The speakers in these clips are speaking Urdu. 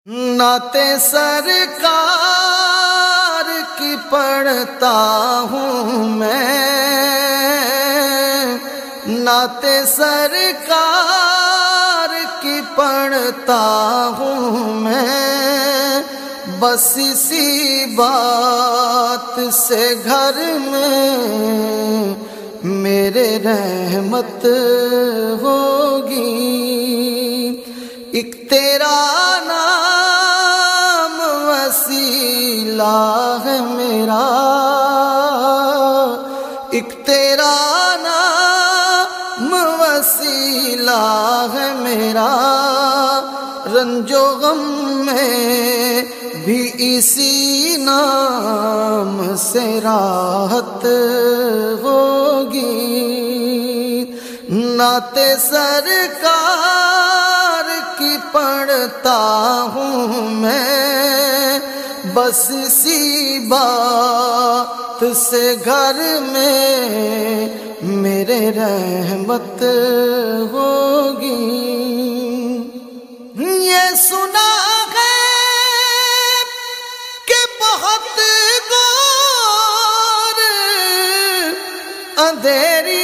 نعت سرکار کی پڑھتا ہوں میں، نعت سرکار کی پڑھتا ہوں میں، بس اسی بات سے گھر میں میرے رحمت ہوگی۔ ایک تیرا نام وسیلہ ہے میرا، ایک تیرا نام وسیلہ ہے میرا، رنج و غم میں بھی اسی نام سے راحت ہوگی۔ نعت سرکار کی پڑھتا ہوں میں، بس اسی بات سے گھر میں میرے رحمت ہوگی۔ یہ سنا ہے کہ بہت گور اندھیری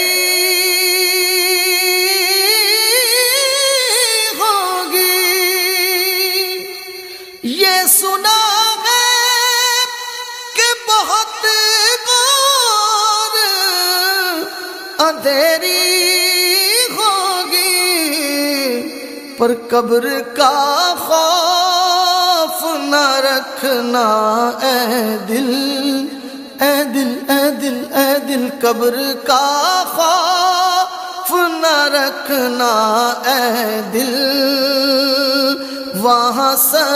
یہ سنا ہے کہ بہت غور اندھیری ہوگی، پر قبر کا خوف نہ رکھنا اے دل، اے دل، اے دل، اے دل، قبر کا خوف نہ رکھنا اے دل، وہاں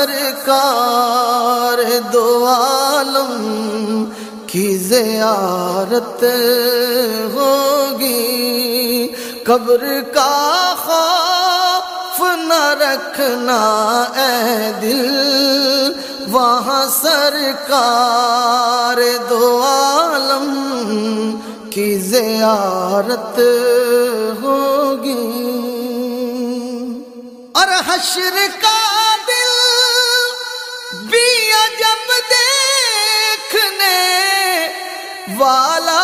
سرکار دو عالم کی زیارت ہوگی۔ قبر کا خوف نہ رکھنا اے دل، وہاں سرکار دو عالم کی زیارت ہوگی۔ اور حشر کا دل بھی عجب دیکھنے والا،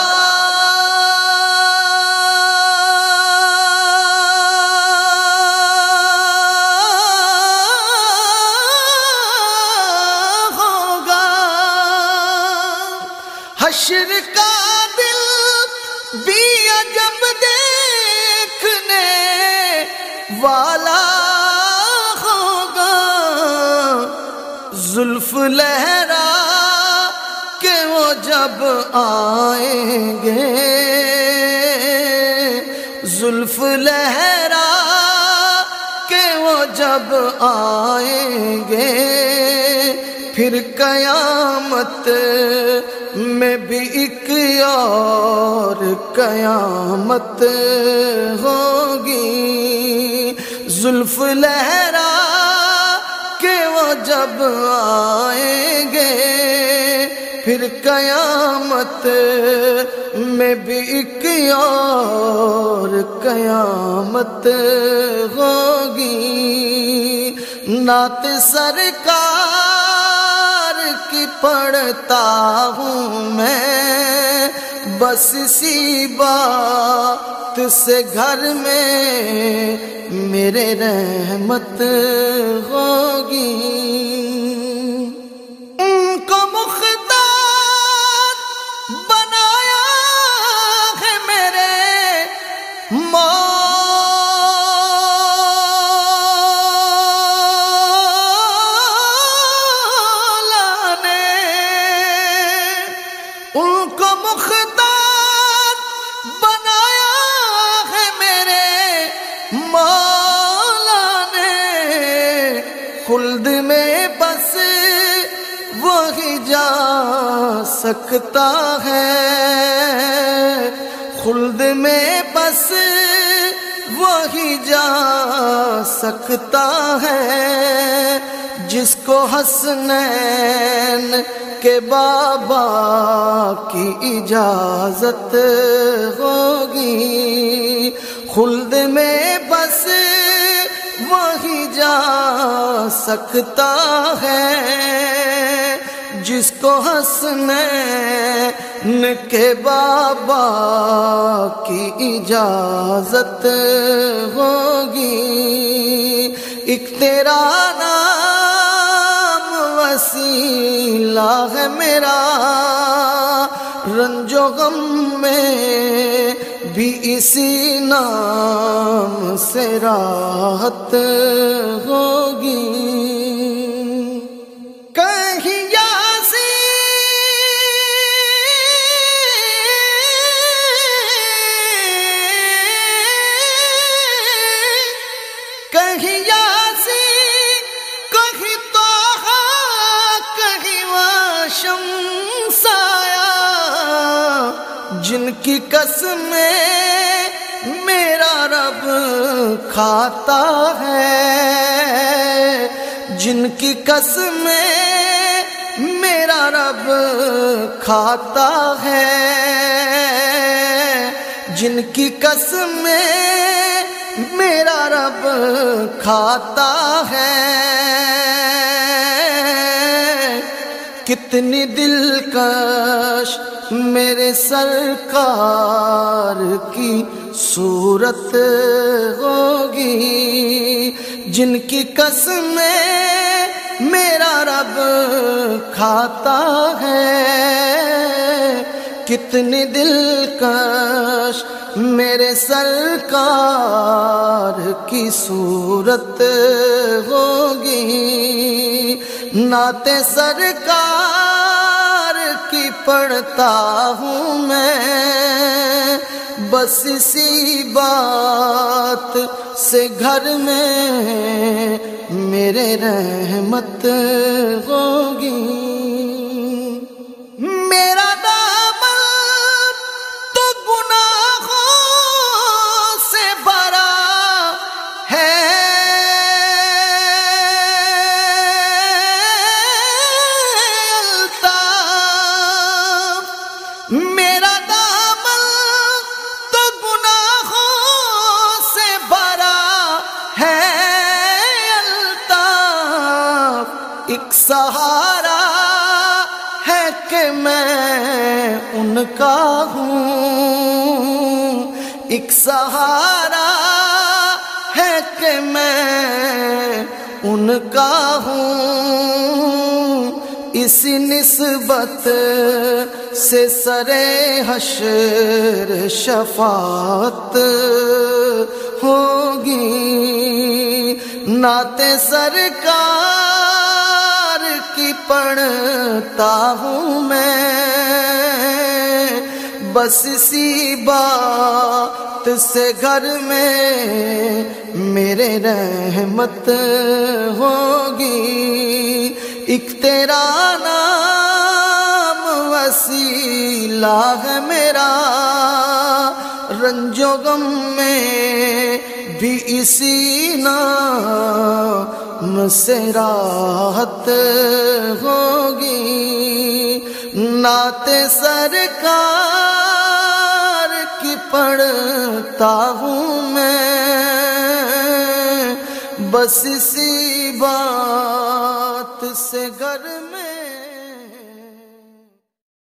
ہوگا۔ حشر کا دل بھی عجب دیکھنے والا، زلف لہرا کہ وہ جب آئیں گے، زلف لہرا کہ وہ جب آئیں گے، پھر قیامت میں بھی ایک اور قیامت ہوگی۔ زلف لہرا کہ وہ جب آئیں گے، پھر قیامت میں بھی ایک اور قیامت ہوگی۔ نعت سرکار کی پڑھتا ہوں میں، بس اسی بات سے گھر میں میرے رحمت ہوگی۔ ان کو مختار بنایا ہے میرے مولا نے، ان کو مختار بنایا ہے میرے مولا نے، خلد میں بس وہی جا سکتا ہے، خلد میں بس وہی جا سکتا ہے، جس کو حسنین کے بابا کی اجازت ہوگی۔ خلد میں بس وہی جا سکتا ہے جس کو حسنین کے بابا کی اجازت ہوگی۔ ایک تیرا نام وسیلہ ہے میرا، رنج و غم میں بھی اسی نام سے راحت ہوگی۔ کہیں کہیں یاسین، کہیں طٰہٰ، کہیں واشمس آیا، جن کی قسمیں میرا رب کھاتا ہے، جن کی قسمیں میرا رب کھاتا ہے، جن کی قسمیں میرا رب کھاتا ہے۔ کتنی دلکش میرے سرکار کی صورت ہوگی، جن کی قسمیں میرا رب کھاتا ہے۔ کتنی دلکش میرے سرکار کی صورت ہوگی، نعت سرکار کی پڑھتا ہوں میں، بس اسی بات سے گھر میں میرے رحمت ہوگی۔ میرا میرا دامن تو گناہوں سے بھرا ہے الطاف، ایک سہارا ہے کہ میں ان کا ہوں، ایک سہارا ہے کہ میں ان کا ہوں، اسی نسبت سے سرے حشر شفاعت ہوگی۔ نعت سرکار کی پڑھتا ہوں میں، بس اسی بات سے گھر میں میرے رحمت ہوگی۔ ایک تیرا نام وسیلہ ہے میرا، رنج و غم میں بھی اسی نام سے راحت ہوگی۔ نعت سرکار کی پڑھتا ہوں میں، بس اسی بات سے گھر